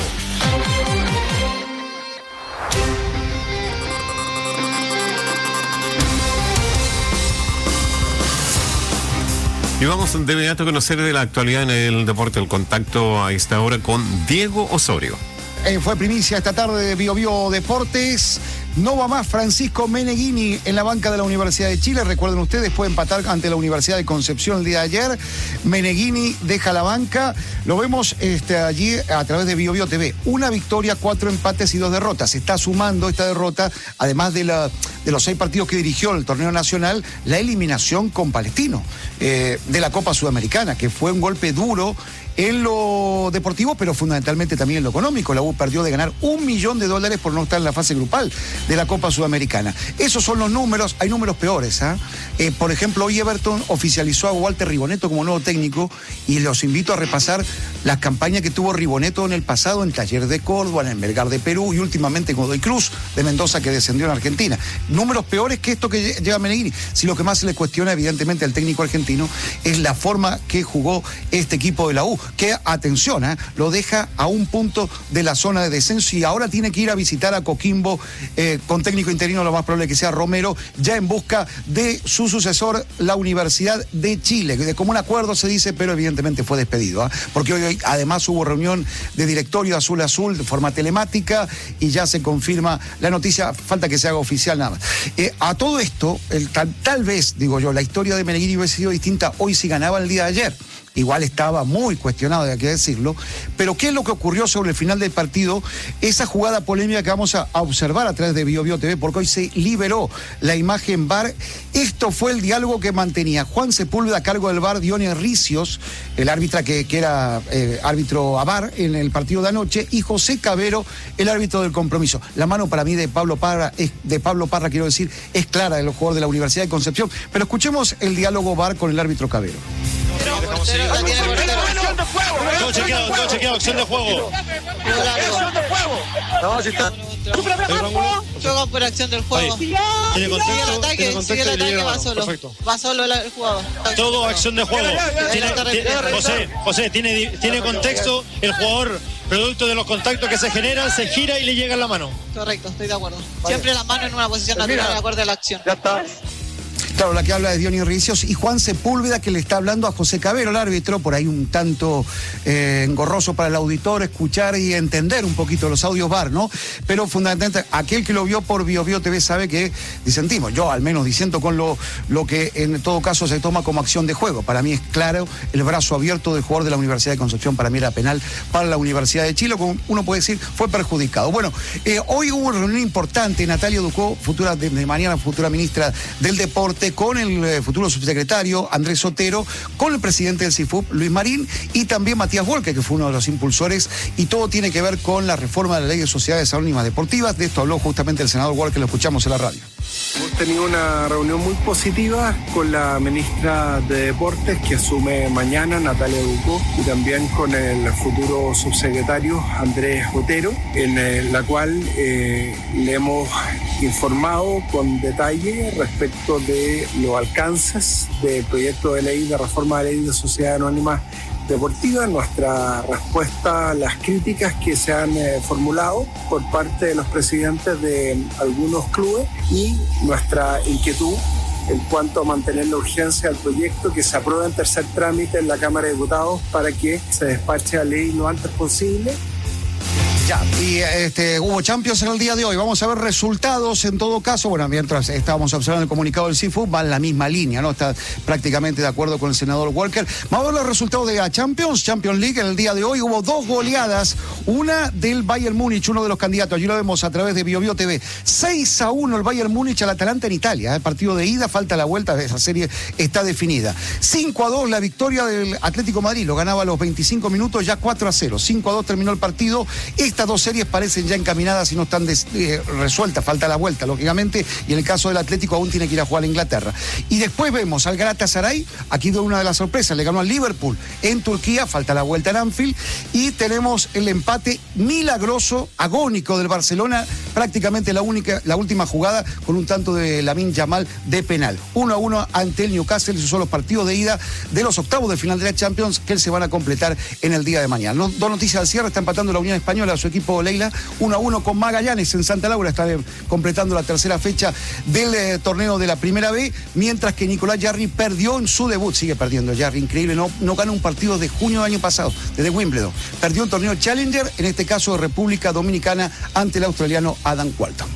Y vamos de inmediato a conocer de la actualidad en el deporte, el contacto a esta hora con Diego Osorio. Eh, fue primicia esta tarde de Bio Bio Deportes. No va más Francisco Meneghini en la banca de la Universidad de Chile. Recuerden ustedes, fue empatar ante la Universidad de Concepción el día de ayer. Meneghini deja la banca. Lo vemos este, allí a través de Bio Bio T V. Una victoria, cuatro empates y dos derrotas. Se está sumando esta derrota, además de, la, de los seis partidos que dirigió en el torneo nacional, la eliminación con Palestino eh, de la Copa Sudamericana, que fue un golpe duro en lo deportivo, pero fundamentalmente también en lo económico. La U perdió de ganar un millón de dólares por no estar en la fase grupal de la Copa Sudamericana. Esos son los números, hay números peores. ¿eh? Eh, por ejemplo, hoy Everton oficializó a Walter Ribonetto como nuevo técnico y los invito a repasar las campañas que tuvo Ribonetto en el pasado en Talleres de Córdoba, en el Melgar de Perú y últimamente en Godoy Cruz de Mendoza, que descendió en Argentina. Números peores que esto que lleva Meneghini. Si lo que más se le cuestiona evidentemente al técnico argentino es la forma que jugó este equipo de la U, que, atención, ¿eh? lo deja a un punto de la zona de descenso y ahora tiene que ir a visitar a Coquimbo eh, con técnico interino, lo más probable que sea Romero, ya en busca de su sucesor, la Universidad de Chile. De común acuerdo se dice, pero evidentemente fue despedido, ¿eh? porque hoy, hoy además hubo reunión de directorio Azul Azul de forma telemática y ya se confirma la noticia, falta que se haga oficial nada más. Eh, a todo esto, el, tal, tal vez, digo yo, la historia de Meneghini hubiese sido distinta hoy si ganaba el día de ayer. igual estaba muy cuestionado, hay que decirlo, pero ¿qué es lo que ocurrió sobre el final del partido? Esa jugada polémica que vamos a, a observar a través de Bio Bio T V, porque hoy se liberó la imagen V A R. Esto fue el diálogo que mantenía Juan Sepúlveda a cargo del V A R, Diony Ricios, el árbitra que, que era eh, árbitro a V A R en el partido de anoche, y José Cabero, el árbitro del compromiso. La mano para mí de Pablo Parra, es, de Pablo Parra quiero decir, es clara, de los jugadores de la Universidad de Concepción. Pero escuchemos el diálogo V A R con el árbitro Cabero. Todo chequeado, todo chequeado, acción de juego. Acción de juego. No, si está. Juega por acción del juego. Tiene contexto, sigue el ataque, tiene contexto sigue el ataque, va solo. Perfecto. Va solo el jugador. Todo acción de juego. Tiene, tiene, José, José, tiene, tiene contexto, el jugador, producto de los contactos que se generan, se gira y le llega en la mano. Correcto, estoy de acuerdo. Siempre la mano en una posición natural de acuerdo a la acción. Ya está. Claro, la que habla de Diony Ricios y Juan Sepúlveda, que le está hablando a José Cabero, el árbitro, por ahí un tanto eh, engorroso para el auditor escuchar y entender un poquito los audios V A R, ¿no? Pero fundamentalmente, aquel que lo vio por Bio Bio T V sabe que disentimos, yo al menos disiento con lo, lo que en todo caso se toma como acción de juego. Para mí es claro, el brazo abierto del jugador de la Universidad de Concepción, para mí era penal para la Universidad de Chile, como uno puede decir, fue perjudicado. Bueno, eh, hoy hubo una reunión importante, Natalia Ducó, futura de, de mañana futura ministra del Deporte, con el eh, futuro subsecretario Andrés Sotero, con el presidente del C I F U P, Luis Marín, y también Matías Volque, que fue uno de los impulsores, y todo tiene que ver con la reforma de la Ley de Sociedades Anónimas Deportivas. De esto habló justamente el senador Walker, lo escuchamos en la radio. Hemos tenido una reunión muy positiva con la ministra de Deportes, que asume mañana, Natalia Ducó, y también con el futuro subsecretario Andrés Sotero, en la cual eh, le hemos informado con detalle respecto de los alcances del proyecto de ley de reforma de la Ley de Sociedades Anónimas Deportivas, nuestra respuesta a las críticas que se han eh, formulado por parte de los presidentes de algunos clubes y nuestra inquietud en cuanto a mantener la urgencia del proyecto, que se apruebe en tercer trámite en la Cámara de Diputados para que se despache la ley lo antes posible. Ya, y este, hubo Champions en el día de hoy. Vamos a ver resultados en todo caso. Bueno, mientras estábamos observando el comunicado del C I F U, va en la misma línea, ¿no? Está prácticamente de acuerdo con el senador Walker. Vamos a ver los resultados de la Champions, Champions League. En el día de hoy hubo dos goleadas. Una del Bayern Múnich, uno de los candidatos. Allí lo vemos a través de Bio Bio T V. seis a uno el Bayern Múnich al Atalanta en Italia. El partido de ida, falta la vuelta. Esa serie está definida. cinco a dos la victoria del Atlético Madrid. Lo ganaba a los veinticinco minutos, ya cuatro a cero. cinco a dos terminó el partido. Estas dos series parecen ya encaminadas y no están des, eh, resueltas, falta la vuelta, lógicamente, y en el caso del Atlético aún tiene que ir a jugar a Inglaterra. Y después vemos al Galatasaray, aquí de una de las sorpresas, le ganó al Liverpool en Turquía, falta la vuelta en Anfield, y tenemos el empate milagroso, agónico del Barcelona, prácticamente la única, la última jugada, con un tanto de Lamine Yamal de penal. uno a uno ante el Newcastle. Esos son los partidos de ida de los octavos de final de la Champions que se van a completar en el día de mañana. No, dos noticias al cierre: está empatando la Unión Española a su equipo Leila, uno a uno con Magallanes en Santa Laura, está eh, completando la tercera fecha del eh, torneo de la Primera B, mientras que Nicolás Jarry perdió en su debut, sigue perdiendo Jarry, increíble, no, no gana un partido de junio del año pasado, desde Wimbledon, perdió un torneo Challenger, en este caso de República Dominicana, ante el australiano Adam Walton.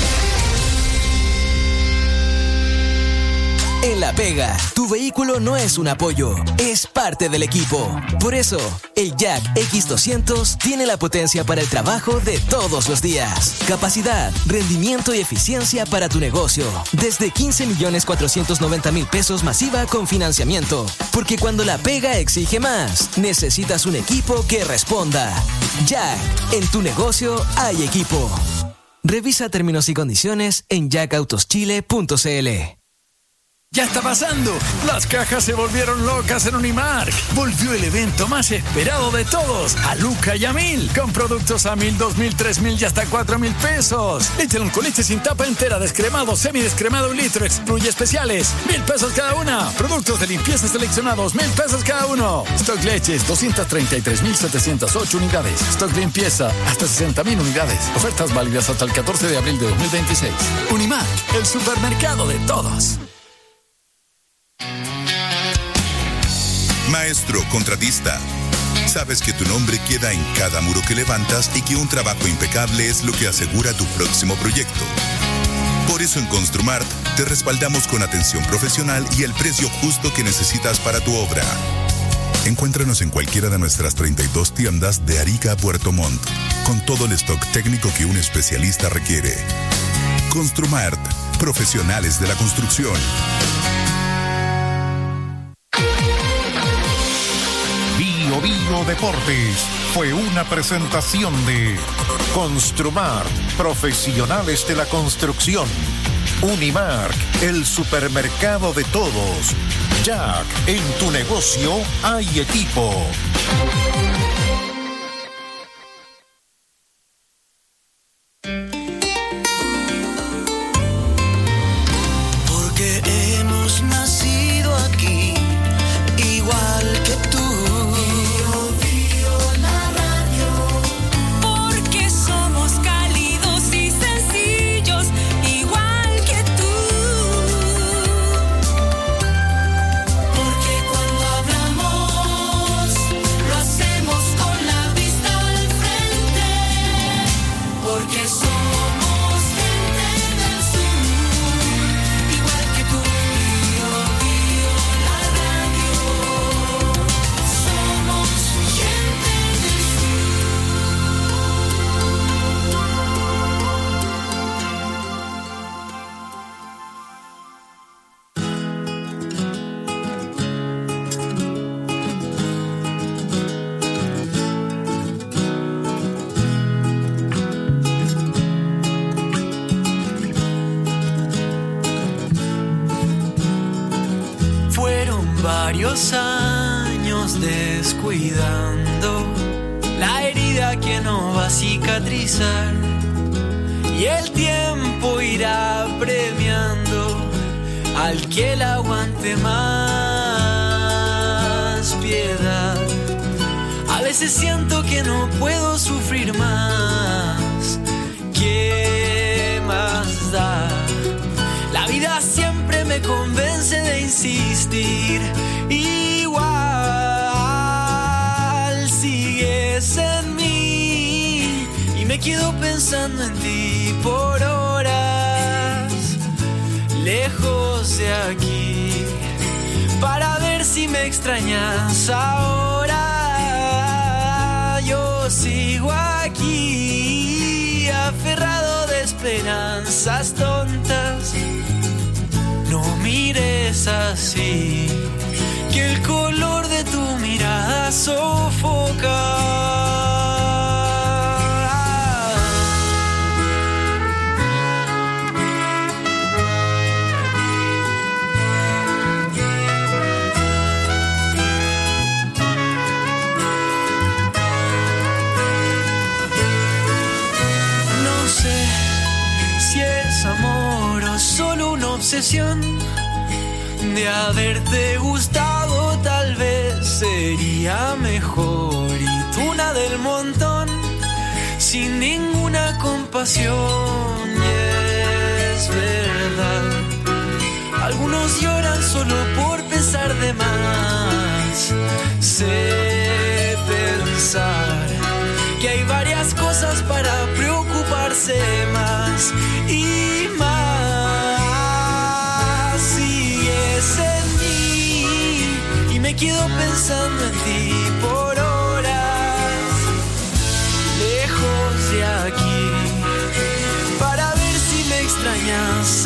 En La Pega, tu vehículo no es un apoyo, es parte del equipo. Por eso, el Jack X doscientos tiene la potencia para el trabajo de todos los días. Capacidad, rendimiento y eficiencia para tu negocio. Desde quince millones cuatrocientos noventa mil pesos masiva con financiamiento. Porque cuando La Pega exige más, necesitas un equipo que responda. Jack, en tu negocio hay equipo. Revisa términos y condiciones en jack autos chile punto c l. Ya está pasando, las cajas se volvieron locas en Unimark. Volvió el evento más esperado de todos, a Luca y a Mil, con productos a mil, dos mil, tres mil y hasta cuatro mil pesos. Leche con leche sin tapa entera, descremado, semidescremado un litro, excluye especiales, mil pesos cada una. Productos de limpieza seleccionados, mil pesos cada uno. Stock leches, doscientas treinta y tres mil setecientas ocho unidades. Stock limpieza, hasta sesenta mil unidades. Ofertas válidas hasta el catorce de abril de dos mil veintiséis. Unimark, el supermercado de todos. Maestro contratista, sabes que tu nombre queda en cada muro que levantas y que un trabajo impecable es lo que asegura tu próximo proyecto. Por eso en Construmart te respaldamos con atención profesional y el precio justo que necesitas para tu obra. Encuéntranos en cualquiera de nuestras treinta y dos tiendas de Arica a Puerto Montt, con todo el stock técnico que un especialista requiere. Construmart, profesionales de la construcción. Bio Bio Deportes fue una presentación de Construmart, profesionales de la construcción. Unimark, el supermercado de todos. Jack, en tu negocio hay equipo. Porque hemos nacido aquí, igual que tú. Bio, Bio, la radio. Porque somos cálidos y sencillos, igual que tú. Porque cuando hablamos, lo hacemos con la vista al frente. Porque somos gente del sur, igual que tú. Bio, Bio, la radio. Somos gente del Fueron varios años descuidando la herida que no va a cicatrizar, y el tiempo irá premiando al que le aguante más piedad. A veces siento que no puedo sufrir más. ¿Qué más da? La vida siempre me convence de insistir. Igual sigues en mí y me quedo pensando en ti por horas, lejos de aquí, para ver si me extrañas ahora. Yo sigo aquí, aferrado de esperanzas tontas. No mires así, que el color de tu mirada sofoca. No sé si es amor o solo una obsesión. De haberte gustado tal vez sería mejor, y tú una del montón, sin ninguna compasión. Y es verdad, algunos lloran solo por pensar de más. Sé pensar que hay varias cosas para preocuparse más y más. En mí y me quedo pensando en ti por horas, lejos de aquí, para ver si me extrañas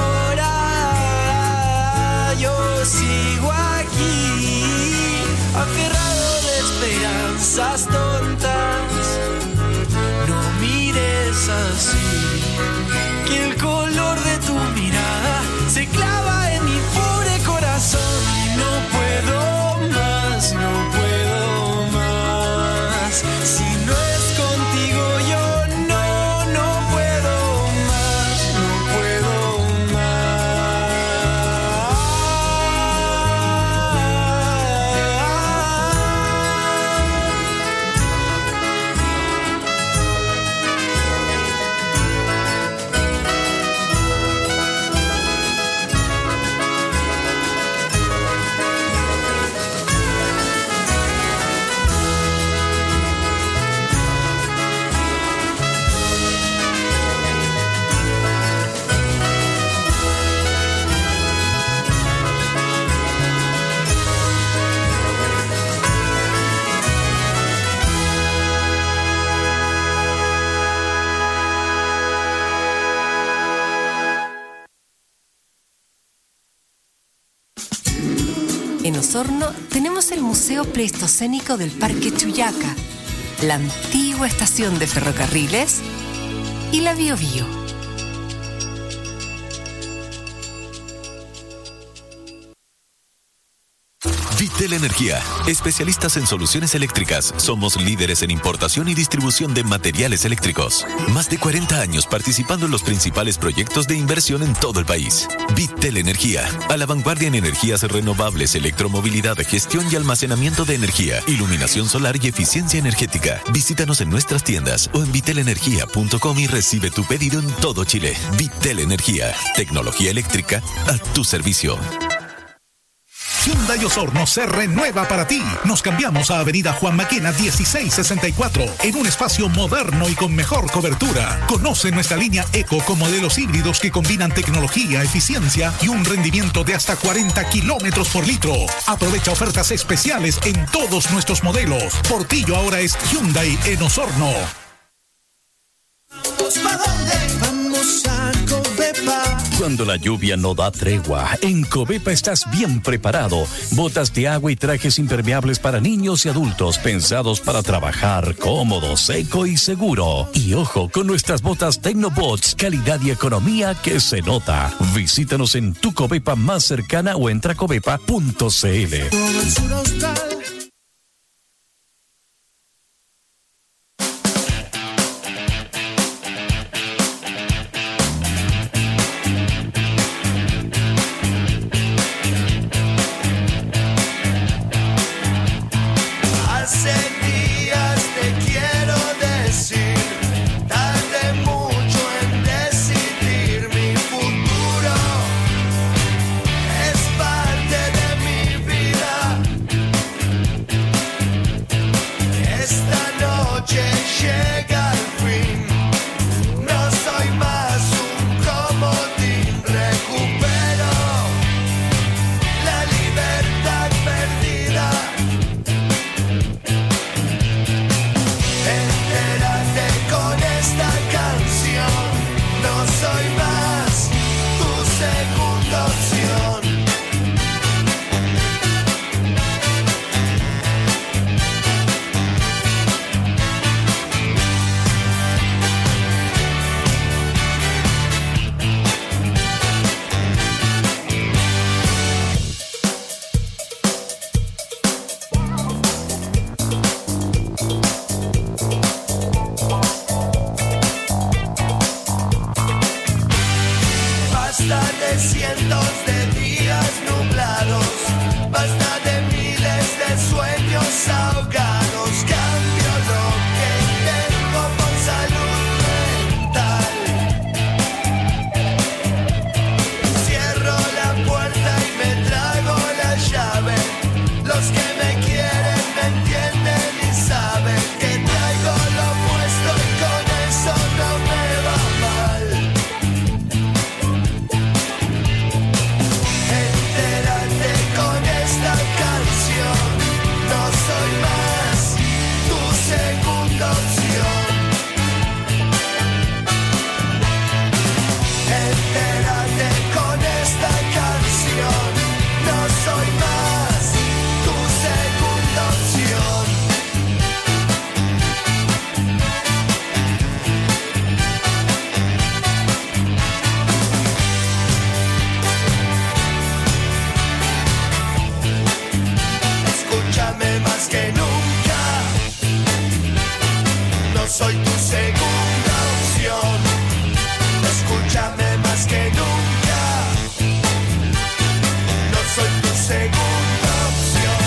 ahora. Yo sigo aquí, aferrado de esperanzas tontas. No mires así, que el color de tu mirada se clava en mi pobre corazón. No puedo más, no puedo más. Si no es contigo yo no, no puedo más, no puedo más. Osorno tenemos el Museo Pleistocénico del Parque Chuyaca, la antigua estación de ferrocarriles y la Biobío. Vitel Energía, especialistas en soluciones eléctricas. Somos líderes en importación y distribución de materiales eléctricos. Más de cuarenta años participando en los principales proyectos de inversión en todo el país. Vitel Energía, a la vanguardia en energías renovables, electromovilidad, gestión y almacenamiento de energía, iluminación solar y eficiencia energética. Visítanos en nuestras tiendas o en vitel energía punto com y recibe tu pedido en todo Chile. Vitel Energía, tecnología eléctrica a tu servicio. Hyundai Osorno se renueva para ti. Nos cambiamos a Avenida Juan Maquena dieciséis sesenta y cuatro en un espacio moderno y con mejor cobertura. Conoce nuestra línea Eco con modelos híbridos que combinan tecnología, eficiencia y un rendimiento de hasta cuarenta kilómetros por litro. Aprovecha ofertas especiales en todos nuestros modelos. Portillo ahora es Hyundai en Osorno. ¿Para dónde? Vamos a Covepa. Cuando la lluvia no da tregua, en Covepa estás bien preparado. Botas de agua y trajes impermeables para niños y adultos, pensados para trabajar cómodo, seco y seguro. Y ojo, con nuestras botas Tecnobots, calidad y economía que se nota. Visítanos en tu Covepa más cercana o entra a covepa punto cl. Hace días te quiero decir, tardé mucho en decidir mi futuro. Es parte de mi vida. Esta noche llega al fin. No soy más un comodín. Recupero la libertad perdida. Entérate con esta canción. No soy más tu segunda opción. Basta de cientos de días nublados, basta de miles de sueños ahogados. Cambio lo que tengo por salud mental. Cierro la puerta y me trago la llave. Los que me quieren me entienden y saben que traigo lo puesto y con eso no me va mal. Entérate con esta canción. No soy más tu segunda opción. Entérate con esta canción. No soy más tu segunda opción. Escúchame más que nunca. No soy tu segunda opción. Escúchame más que nunca. No soy tu segunda opción.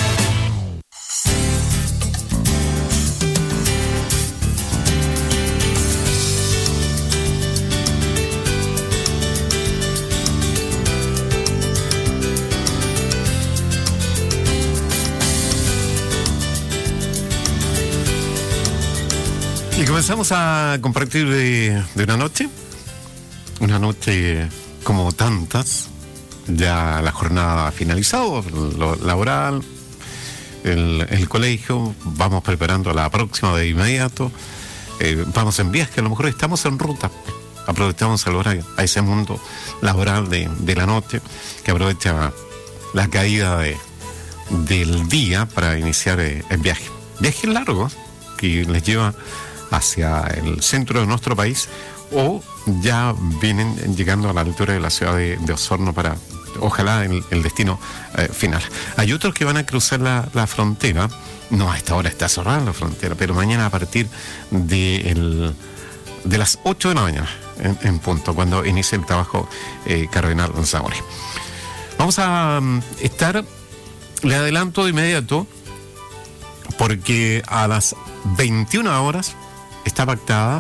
Y comenzamos a compartir de, de una noche, una noche como tantas, ya la jornada ha finalizado, lo laboral, el, el colegio, vamos preparando la próxima de inmediato, eh, vamos en viaje, a lo mejor estamos en ruta, aprovechamos el horario, a ese mundo laboral de, de la noche, que aprovecha la caída de, del día para iniciar eh, el viaje. Viaje largo que les lleva hacia el centro de nuestro país o ya vienen llegando a la altura de la ciudad de, de Osorno para, ojalá, el, el destino eh, final. Hay otros que van a cruzar la, la frontera. No, a esta hora está cerrada la frontera, pero mañana a partir de, el, de las ocho de la mañana, en, en punto, cuando inicie el trabajo eh, Cardenal Zamora. Vamos a um, estar, le adelanto de inmediato, porque a las veintiuna horas está pactada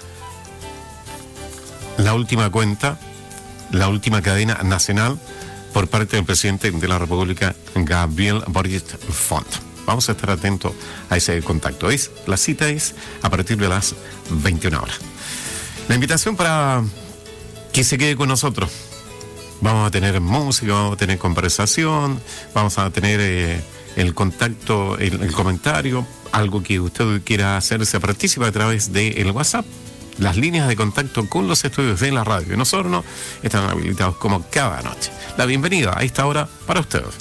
la última cuenta, la última cadena nacional por parte del presidente de la República, Gabriel Boric Font. Vamos a estar atentos a ese contacto. Es, la cita es a partir de las veintiuna horas. La invitación para que se quede con nosotros. Vamos a tener música, vamos a tener conversación, vamos a tener eh, el contacto, el, el comentario, algo que usted quiera hacerse partícipe a través del WhatsApp. Las líneas de contacto con los estudios de la radio en Osorno están habilitados como cada noche. La bienvenida a esta hora para ustedes.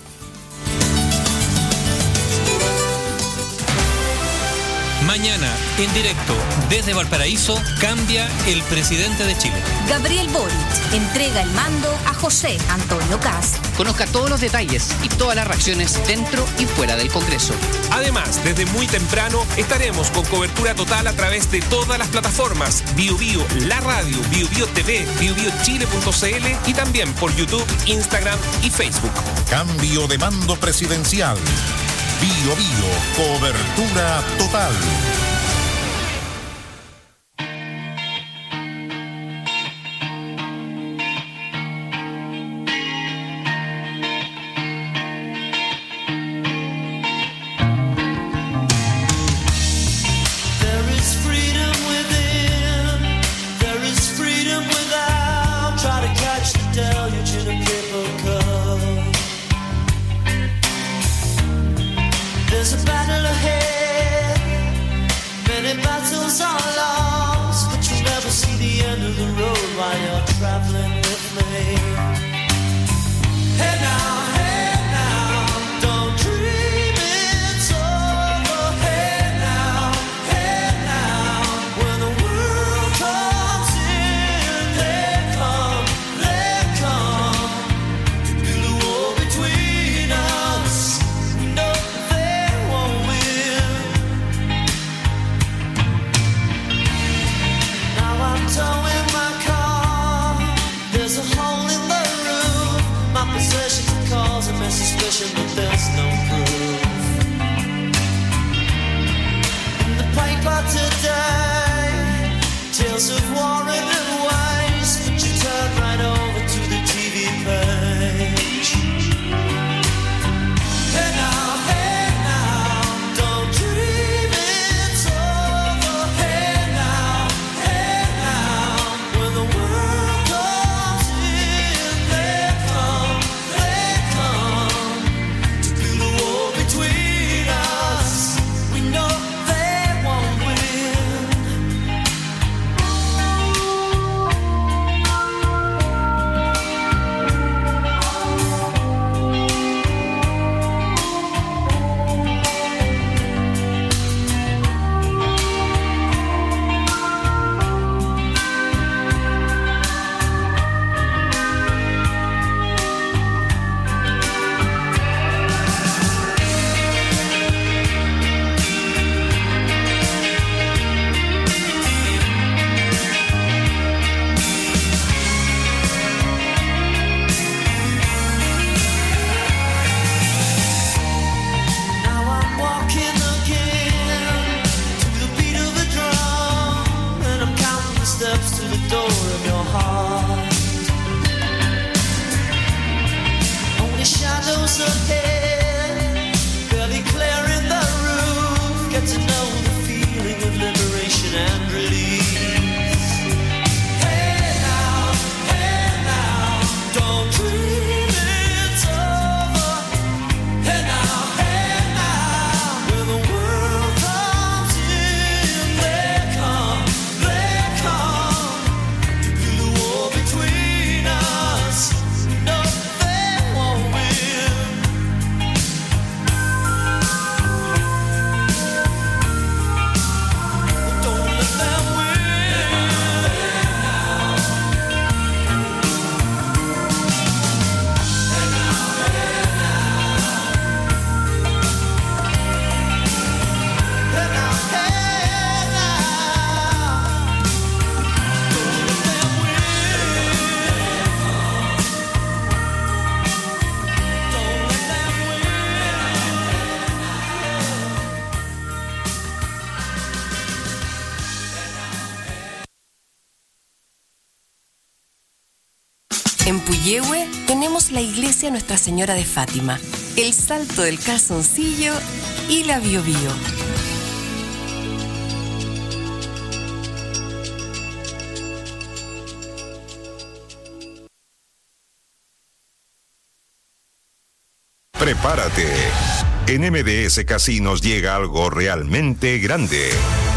Mañana, en directo, desde Valparaíso, cambia el presidente de Chile. Gabriel Boric entrega el mando a José Antonio Kast. Conozca todos los detalles y todas las reacciones dentro y fuera del Congreso. Además, desde muy temprano estaremos con cobertura total a través de todas las plataformas: Bio Bio, La Radio, Bio Bio T V, bio bio chile punto c l y también por YouTube, Instagram y Facebook. Cambio de mando presidencial. Bio Bio, cobertura total. En Puyehue tenemos la iglesia Nuestra Señora de Fátima, el Salto del Calzoncillo y la Biobío. Prepárate. En M D S Casinos llega algo realmente grande.